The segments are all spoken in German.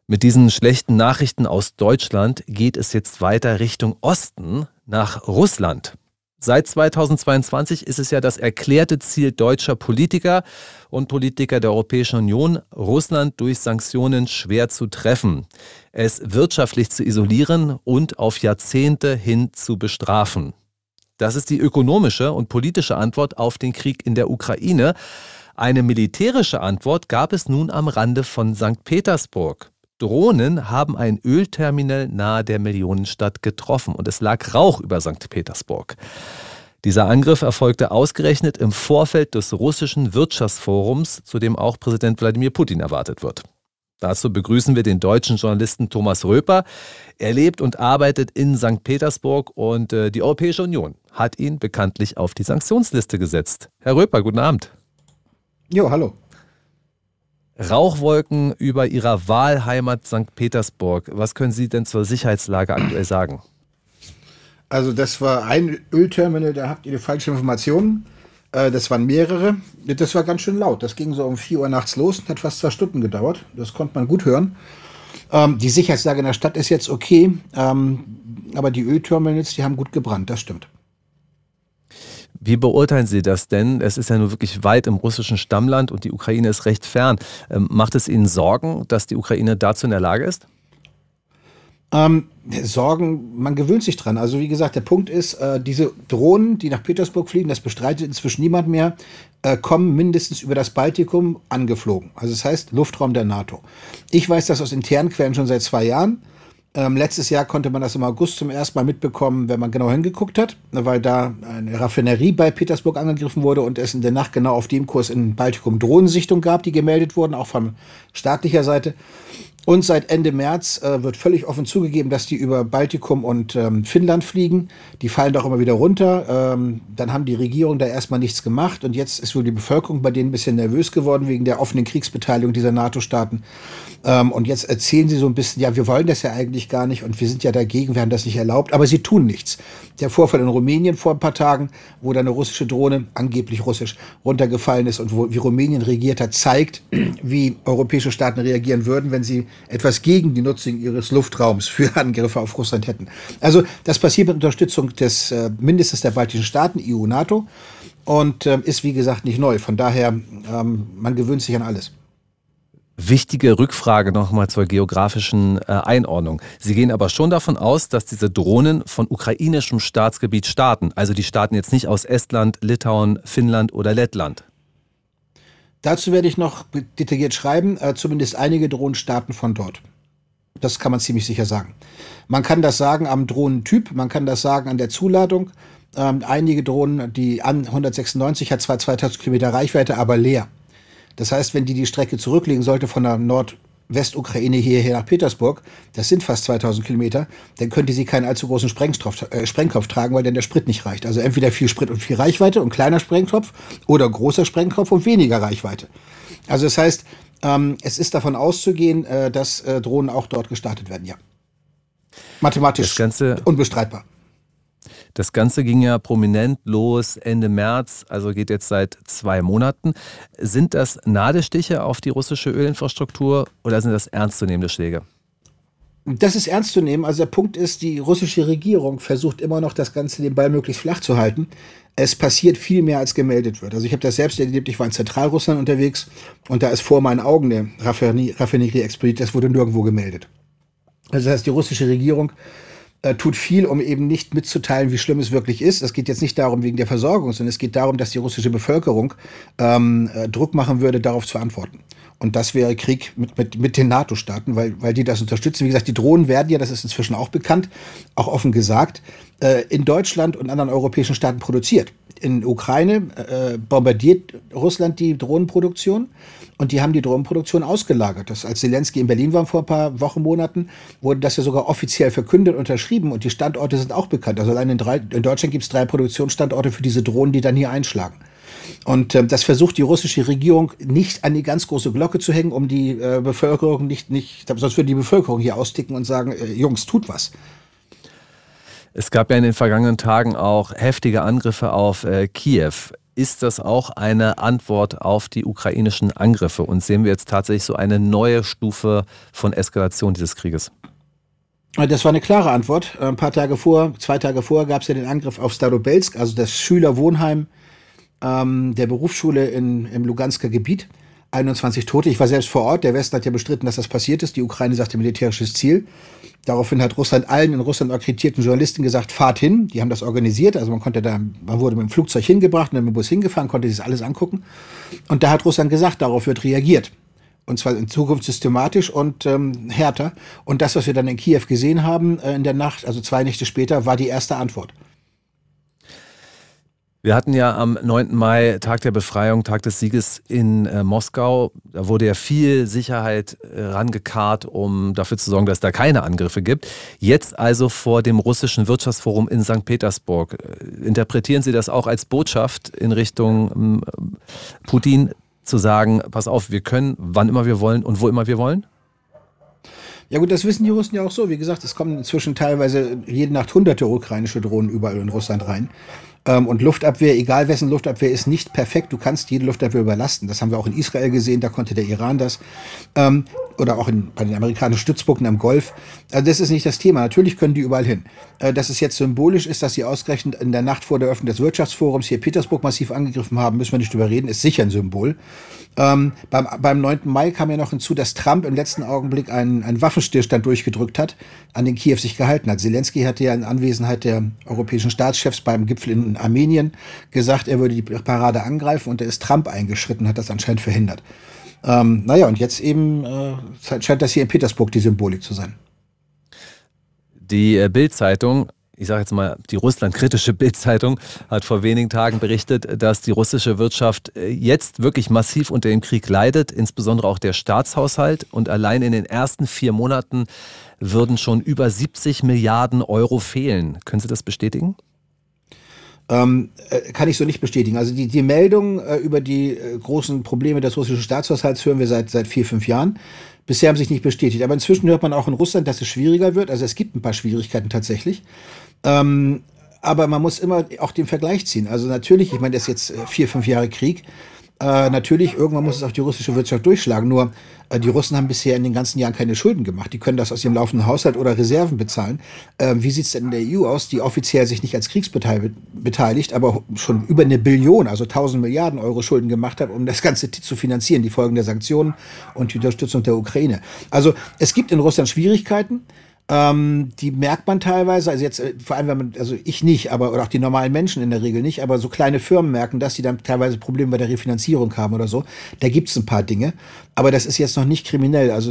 Mit diesen schlechten Nachrichten aus Deutschland geht es jetzt weiter Richtung Osten nach Russland. Seit 2022 ist es ja das erklärte Ziel deutscher Politiker und Politiker der Europäischen Union, Russland durch Sanktionen schwer zu treffen, es wirtschaftlich zu isolieren und auf Jahrzehnte hin zu bestrafen. Das ist die ökonomische und politische Antwort auf den Krieg in der Ukraine. Eine militärische Antwort gab es nun am Rande von St. Petersburg. Drohnen haben ein Ölterminal nahe der Millionenstadt getroffen und es lag Rauch über St. Petersburg. Dieser Angriff erfolgte ausgerechnet im Vorfeld des russischen Wirtschaftsforums, zu dem auch Präsident Wladimir Putin erwartet wird. Dazu begrüßen wir den deutschen Journalisten Thomas Röper. Er lebt und arbeitet in St. Petersburg und die Europäische Union hat ihn bekanntlich auf die Sanktionsliste gesetzt. Herr Röper, guten Abend. Jo, hallo. Rauchwolken über Ihrer Wahlheimat St. Petersburg. Was können Sie denn zur Sicherheitslage aktuell sagen? Also das war ein Ölterminal, da habt ihr die falsche Informationen. Das waren mehrere. Das war ganz schön laut. Das ging so um 4 Uhr nachts los und hat fast 2 Stunden gedauert. Das konnte man gut hören. Die Sicherheitslage in der Stadt ist jetzt okay, aber die Ölterminals, die haben gut gebrannt, das stimmt. Wie beurteilen Sie das denn? Es ist ja nur wirklich weit im russischen Stammland und die Ukraine ist recht fern. Macht es Ihnen Sorgen, dass die Ukraine dazu in der Lage ist? Sorgen, man gewöhnt sich dran. Also wie gesagt, der Punkt ist, diese Drohnen, die nach Petersburg fliegen, das bestreitet inzwischen niemand mehr, kommen mindestens über das Baltikum angeflogen. Also das heißt Luftraum der NATO. Ich weiß das aus internen Quellen schon seit 2 Jahren. Letztes Jahr konnte man das im August zum ersten Mal mitbekommen, wenn man genau hingeguckt hat, weil da eine Raffinerie bei Petersburg angegriffen wurde und es in der Nacht genau auf dem Kurs in Baltikum Drohnensichtungen gab, die gemeldet wurden, auch von staatlicher Seite. Und seit Ende März wird völlig offen zugegeben, dass die über Baltikum und Finnland fliegen. Die fallen doch immer wieder runter. Dann haben die Regierungen da erstmal nichts gemacht. Und jetzt ist wohl die Bevölkerung bei denen ein bisschen nervös geworden wegen der offenen Kriegsbeteiligung dieser NATO-Staaten. Und jetzt erzählen sie so ein bisschen, ja, wir wollen das ja eigentlich gar nicht und wir sind ja dagegen, wir haben das nicht erlaubt. Aber sie tun nichts. Der Vorfall in Rumänien vor ein paar Tagen, wo da eine russische Drohne, angeblich russisch, runtergefallen ist und wie Rumänien regiert hat, zeigt, wie europäische Staaten reagieren würden, wenn sie etwas gegen die Nutzung ihres Luftraums für Angriffe auf Russland hätten. Also das passiert mit Unterstützung des mindestens der baltischen Staaten, EU, NATO, und ist wie gesagt nicht neu. Von daher, man gewöhnt sich an alles. Wichtige Rückfrage nochmal zur geografischen Einordnung. Sie gehen aber schon davon aus, dass diese Drohnen von ukrainischem Staatsgebiet starten. Also die starten jetzt nicht aus Estland, Litauen, Finnland oder Lettland. Dazu werde ich noch detailliert schreiben. Zumindest einige Drohnen starten von dort. Das kann man ziemlich sicher sagen. Man kann das sagen am Drohnentyp, man kann das sagen an der Zuladung. Einige Drohnen, die An 196 hat zwar 2000 Kilometer Reichweite, aber leer. Das heißt, wenn die Strecke zurücklegen sollte von der Nordwestukraine hierher nach Petersburg, das sind fast 2000 Kilometer, dann könnte sie keinen allzu großen Sprengkopf tragen, weil dann der Sprit nicht reicht. Also entweder viel Sprit und viel Reichweite und kleiner Sprengkopf oder großer Sprengkopf und weniger Reichweite. Also das heißt, es ist davon auszugehen, dass Drohnen auch dort gestartet werden, ja. Mathematisch unbestreitbar. Das Ganze ging ja prominent los Ende März, also geht jetzt seit 2 Monaten. Sind das Nadelstiche auf die russische Ölinfrastruktur oder sind das ernstzunehmende Schläge? Das ist ernst zu nehmen. Also der Punkt ist, die russische Regierung versucht immer noch, das Ganze den Ball möglichst flach zu halten. Es passiert viel mehr, als gemeldet wird. Also ich habe das selbst erlebt, ich war in Zentralrussland unterwegs und da ist vor meinen Augen eine Raffinerie explodiert, das wurde nirgendwo gemeldet. Also das heißt, die russische Regierung tut viel, um eben nicht mitzuteilen, wie schlimm es wirklich ist. Es geht jetzt nicht darum wegen der Versorgung, sondern es geht darum, dass die russische Bevölkerung Druck machen würde, darauf zu antworten. Und das wäre Krieg mit den NATO-Staaten, weil die das unterstützen. Wie gesagt, die Drohnen werden ja, das ist inzwischen auch bekannt, auch offen gesagt, in Deutschland und anderen europäischen Staaten produziert. In Ukraine bombardiert Russland die Drohnenproduktion und die haben die Drohnenproduktion ausgelagert. Als Zelensky in Berlin war vor ein paar Wochen, Monaten, wurde das ja sogar offiziell verkündet und unterschrieben und die Standorte sind auch bekannt. Also allein in Deutschland gibt es 3 Produktionsstandorte für diese Drohnen, die dann hier einschlagen. Und das versucht die russische Regierung nicht an die ganz große Glocke zu hängen, um die Bevölkerung nicht, sonst würde die Bevölkerung hier austicken und sagen, Jungs, tut was. Es gab ja in den vergangenen Tagen auch heftige Angriffe auf Kiew. ist das auch eine Antwort auf die ukrainischen Angriffe? Und sehen wir jetzt tatsächlich so eine neue Stufe von Eskalation dieses Krieges? Das war eine klare Antwort. Ein paar Tage vor, 2 Tage vorher gab es ja den Angriff auf Starobelsk, also das Schülerwohnheim der Berufsschule im Lugansker Gebiet. 21 Tote. Ich war selbst vor Ort. Der Westen hat ja bestritten, dass das passiert ist. Die Ukraine sagte militärisches Ziel. Daraufhin hat Russland allen in Russland akkreditierten Journalisten gesagt, fahrt hin. Die haben das organisiert. Also man wurde mit dem Flugzeug hingebracht und dann mit dem Bus hingefahren, konnte sich das alles angucken. Und da hat Russland gesagt, darauf wird reagiert. Und zwar in Zukunft systematisch und härter. Und das, was wir dann in Kiew gesehen haben in der Nacht, also 2 Nächte später, war die erste Antwort. Wir hatten ja am 9. Mai Tag der Befreiung, Tag des Sieges in Moskau. Da wurde ja viel Sicherheit rangekarrt, um dafür zu sorgen, dass es da keine Angriffe gibt. Jetzt also vor dem russischen Wirtschaftsforum in St. Petersburg. Interpretieren Sie das auch als Botschaft in Richtung Putin, zu sagen, pass auf, wir können, wann immer wir wollen und wo immer wir wollen? Ja gut, das wissen die Russen ja auch so. Wie gesagt, es kommen inzwischen teilweise jede Nacht hunderte ukrainische Drohnen überall in Russland rein. Und Luftabwehr, egal wessen Luftabwehr, ist nicht perfekt. Du kannst jede Luftabwehr überlasten. Das haben wir auch in Israel gesehen, da konnte der Iran das. Oder auch bei den amerikanischen Stützpunkten am Golf. Also das ist nicht das Thema. Natürlich können die überall hin. Dass es jetzt symbolisch ist, dass sie ausgerechnet in der Nacht vor der Öffnung des Wirtschaftsforums hier Petersburg massiv angegriffen haben, müssen wir nicht drüber reden, ist sicher ein Symbol. Beim 9. Mai kam ja noch hinzu, dass Trump im letzten Augenblick einen Waffenstillstand durchgedrückt hat, an den Kiew sich gehalten hat. Zelensky hatte ja in Anwesenheit der europäischen Staatschefs beim Gipfel in Armenien gesagt, er würde die Parade angreifen, und da ist Trump eingeschritten, hat das anscheinend verhindert. Und jetzt eben scheint das hier in Petersburg die Symbolik zu sein. Die Bild-Zeitung, ich sage jetzt mal die russlandkritische Bild-Zeitung, hat vor wenigen Tagen berichtet, dass die russische Wirtschaft jetzt wirklich massiv unter dem Krieg leidet, insbesondere auch der Staatshaushalt. Und allein in den ersten 4 Monaten würden schon über 70 Milliarden Euro fehlen. Können Sie das bestätigen? Kann ich so nicht bestätigen. Also die Meldung über die großen Probleme des russischen Staatshaushalts hören wir seit 4, 5 Jahren. Bisher haben sich nicht bestätigt. Aber inzwischen hört man auch in Russland, dass es schwieriger wird. Also es gibt ein paar Schwierigkeiten tatsächlich. Aber man muss immer auch den Vergleich ziehen. Also natürlich, ich meine, das ist jetzt 4, 5 Jahre Krieg. Natürlich, irgendwann muss es auf die russische Wirtschaft durchschlagen. Nur die Russen haben bisher in den ganzen Jahren keine Schulden gemacht. Die können das aus ihrem laufenden Haushalt oder Reserven bezahlen. Wie sieht es denn in der EU aus, die offiziell sich nicht als kriegsbeteiligt, aber schon über 1 Billion, also 1000 Milliarden Euro Schulden gemacht hat, um das Ganze zu finanzieren, die Folgen der Sanktionen und die Unterstützung der Ukraine. Also es gibt in Russland Schwierigkeiten. Die merkt man teilweise, also jetzt vor allem, wenn man, also ich nicht, aber oder auch die normalen Menschen in der Regel nicht, aber so kleine Firmen merken das, die dann teilweise Probleme bei der Refinanzierung haben oder so. Da gibt's ein paar Dinge, aber das ist jetzt noch nicht kriminell, also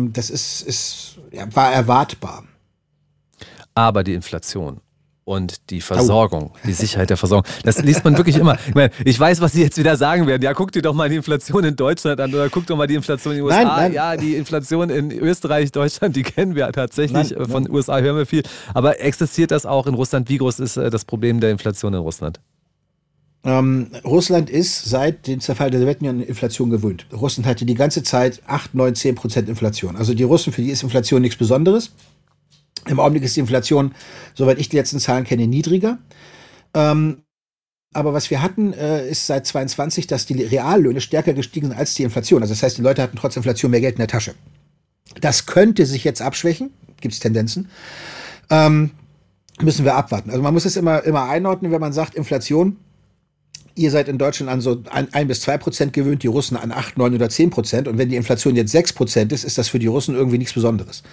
das war erwartbar. Aber die Inflation und die Versorgung, die Sicherheit der Versorgung, das liest man wirklich immer. Ich weiß, was Sie jetzt wieder sagen werden. Ja, guck dir doch mal die Inflation in Deutschland an oder guck doch mal die Inflation in den USA. Nein. Ja, die Inflation in Österreich, Deutschland, die kennen wir tatsächlich. Von den USA hören wir viel. Aber existiert das auch in Russland? Wie groß ist das Problem der Inflation in Russland? Russland ist seit dem Zerfall der Sowjetunion an Inflation gewöhnt. Russland hatte die ganze Zeit 8, 9, 10% Inflation. Also die Russen, für die ist Inflation nichts Besonderes. Im Augenblick ist die Inflation, soweit ich die letzten Zahlen kenne, niedriger. Aber was wir hatten, ist seit 22, dass die Reallöhne stärker gestiegen sind als die Inflation. Also das heißt, die Leute hatten trotz Inflation mehr Geld in der Tasche. Das könnte sich jetzt abschwächen, gibt es Tendenzen. Müssen wir abwarten. Also man muss es immer einordnen, wenn man sagt, Inflation, ihr seid in Deutschland an so 1 bis 2% gewöhnt, die Russen an 8, 9 oder 10%. Und wenn die Inflation jetzt 6% ist das für die Russen irgendwie nichts Besonderes.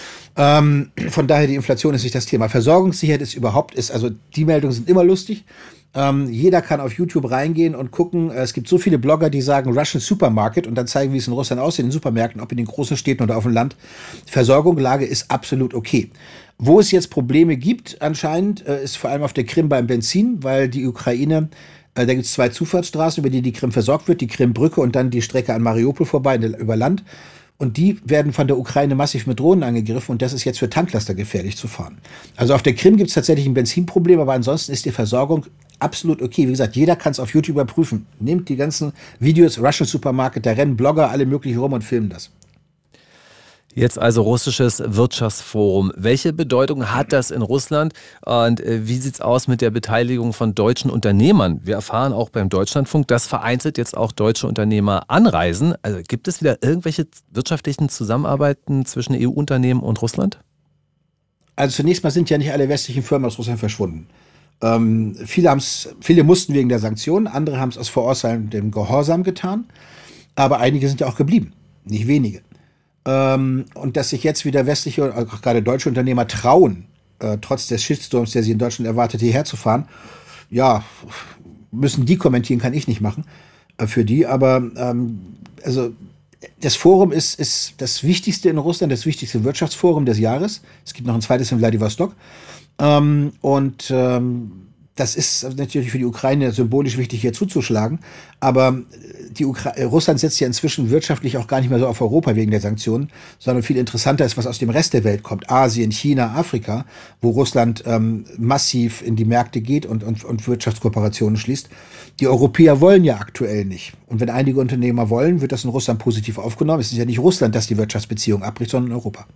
Von daher, die Inflation ist nicht das Thema. Versorgungssicherheit also die Meldungen sind immer lustig. Jeder kann auf YouTube reingehen und gucken. Es gibt so viele Blogger, die sagen Russian Supermarket und dann zeigen, wie es in Russland aussieht, in den Supermärkten, ob in den großen Städten oder auf dem Land. Versorgungslage ist absolut okay. Wo es jetzt Probleme gibt, anscheinend, ist vor allem auf der Krim beim Benzin, weil die Ukraine, da gibt es 2 Zufahrtsstraßen, über die Krim versorgt wird, die Krimbrücke und dann die Strecke an Mariupol vorbei über Land. Und die werden von der Ukraine massiv mit Drohnen angegriffen und das ist jetzt für Tanklaster gefährlich zu fahren. Also auf der Krim gibt es tatsächlich ein Benzinproblem, aber ansonsten ist die Versorgung absolut okay. Wie gesagt, jeder kann es auf YouTube überprüfen. Nehmt die ganzen Videos, Russian Supermarket, da rennen Blogger alle möglichen rum und filmen das. Jetzt also russisches Wirtschaftsforum. Welche Bedeutung hat das in Russland und wie sieht es aus mit der Beteiligung von deutschen Unternehmern? Wir erfahren auch beim Deutschlandfunk, dass vereinzelt jetzt auch deutsche Unternehmer anreisen. Also gibt es wieder irgendwelche wirtschaftlichen Zusammenarbeiten zwischen EU-Unternehmen und Russland? Also zunächst mal sind ja nicht alle westlichen Firmen aus Russland verschwunden. Viele mussten wegen der Sanktionen, andere haben es aus vorauseilendem Gehorsam getan, aber einige sind ja auch geblieben, nicht wenige. Und dass sich jetzt wieder westliche, auch gerade deutsche Unternehmer trauen, trotz des Shitstorms, der sie in Deutschland erwartet, hierher zu fahren, ja, müssen die kommentieren, kann ich nicht machen für die. Aber also das Forum ist das wichtigste in Russland, das wichtigste Wirtschaftsforum des Jahres. Es gibt noch ein zweites in Wladiwostok. Das ist natürlich für die Ukraine symbolisch wichtig, hier zuzuschlagen. Aber Russland setzt ja inzwischen wirtschaftlich auch gar nicht mehr so auf Europa wegen der Sanktionen, sondern viel interessanter ist, was aus dem Rest der Welt kommt. Asien, China, Afrika, wo Russland massiv in die Märkte geht und Wirtschaftskooperationen schließt. Die Europäer wollen ja aktuell nicht. Und wenn einige Unternehmer wollen, wird das in Russland positiv aufgenommen. Es ist ja nicht Russland, das die Wirtschaftsbeziehungen abbricht, sondern Europa.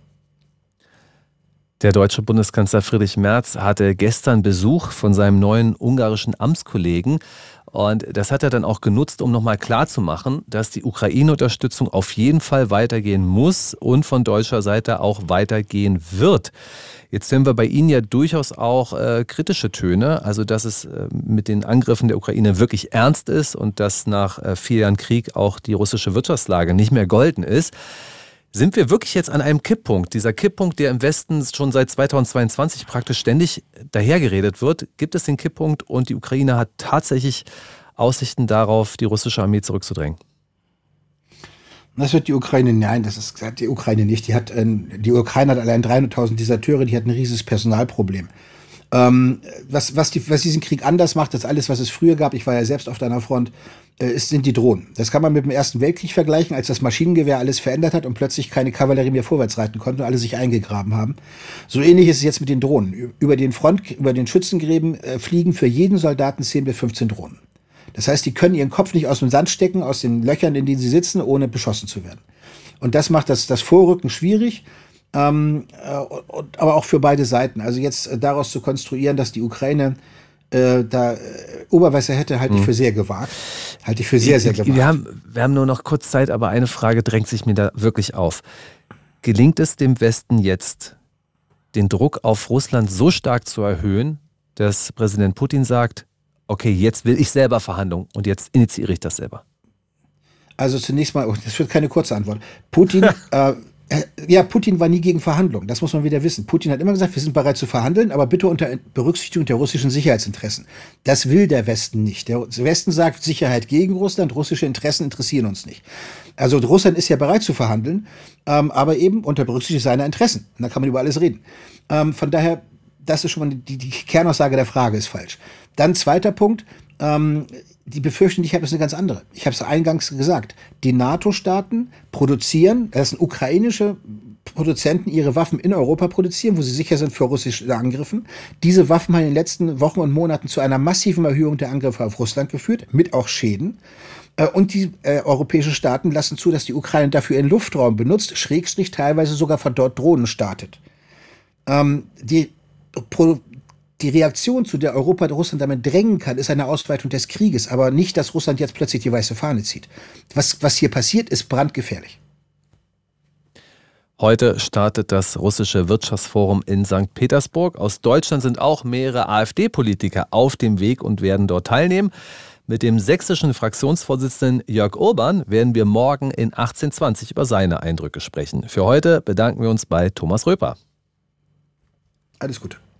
Der deutsche Bundeskanzler Friedrich Merz hatte gestern Besuch von seinem neuen ungarischen Amtskollegen. Und das hat er dann auch genutzt, um nochmal klarzumachen, dass die Ukraine-Unterstützung auf jeden Fall weitergehen muss und von deutscher Seite auch weitergehen wird. Jetzt hören wir bei Ihnen ja durchaus auch kritische Töne, also dass es mit den Angriffen der Ukraine wirklich ernst ist und dass nach 4 Jahren Krieg auch die russische Wirtschaftslage nicht mehr golden ist. Sind wir wirklich jetzt an einem Kipppunkt? Dieser Kipppunkt, der im Westen schon seit 2022 praktisch ständig dahergeredet wird, gibt es den Kipppunkt und die Ukraine hat tatsächlich Aussichten darauf, die russische Armee zurückzudrängen? Das wird die Ukraine, nein, das ist die Ukraine nicht. Die Ukraine hat allein 300.000 Deserteure, die hat ein riesiges Personalproblem. Was diesen Krieg anders macht, als alles, was es früher gab, ich war ja selbst auf einer Front, sind die Drohnen. Das kann man mit dem Ersten Weltkrieg vergleichen, als das Maschinengewehr alles verändert hat und plötzlich keine Kavallerie mehr vorwärts reiten konnte und alle sich eingegraben haben. So ähnlich ist es jetzt mit den Drohnen. Über den Schützengräben fliegen für jeden Soldaten 10 bis 15 Drohnen. Das heißt, die können ihren Kopf nicht aus dem Sand stecken, aus den Löchern, in denen sie sitzen, ohne beschossen zu werden. Und das macht das Vorrücken schwierig. Aber auch für beide Seiten. Also jetzt daraus zu konstruieren, dass die Ukraine Oberwasser hätte, halte ich für sehr gewagt. Halte ich für sehr, sehr gewagt. Wir haben nur noch kurz Zeit, aber eine Frage drängt sich mir da wirklich auf. Gelingt es dem Westen jetzt, den Druck auf Russland so stark zu erhöhen, dass Präsident Putin sagt, okay, jetzt will ich selber Verhandlungen und jetzt initiiere ich das selber? Also zunächst mal, das wird keine kurze Antwort. Putin war nie gegen Verhandlungen, das muss man wieder wissen. Putin hat immer gesagt, wir sind bereit zu verhandeln, aber bitte unter Berücksichtigung der russischen Sicherheitsinteressen. Das will der Westen nicht. Der Westen sagt Sicherheit gegen Russland, russische Interessen interessieren uns nicht. Also Russland ist ja bereit zu verhandeln, aber eben unter Berücksichtigung seiner Interessen. Und da kann man über alles reden. Von daher, das ist schon mal die Kernaussage der Frage ist falsch. Dann zweiter Punkt, die Befürchtung, die ich habe, ist eine ganz andere. Ich habe es eingangs gesagt. Die NATO-Staaten produzieren, das sind ukrainische Produzenten, ihre Waffen in Europa produzieren, wo sie sicher sind vor russischen Angriffen. Diese Waffen haben in den letzten Wochen und Monaten zu einer massiven Erhöhung der Angriffe auf Russland geführt, mit auch Schäden. Und die europäischen Staaten lassen zu, dass die Ukraine dafür ihren Luftraum benutzt, Schrägstrich teilweise sogar von dort Drohnen startet. Die Reaktion, zu der Europa Russland damit drängen kann, ist eine Ausweitung des Krieges, aber nicht, dass Russland jetzt plötzlich die weiße Fahne zieht. Was hier passiert, ist brandgefährlich. Heute startet das russische Wirtschaftsforum in St. Petersburg. Aus Deutschland sind auch mehrere AfD-Politiker auf dem Weg und werden dort teilnehmen. Mit dem sächsischen Fraktionsvorsitzenden Jörg Urban werden wir morgen in 18:20 über seine Eindrücke sprechen. Für heute bedanken wir uns bei Thomas Röper. Alles Gute.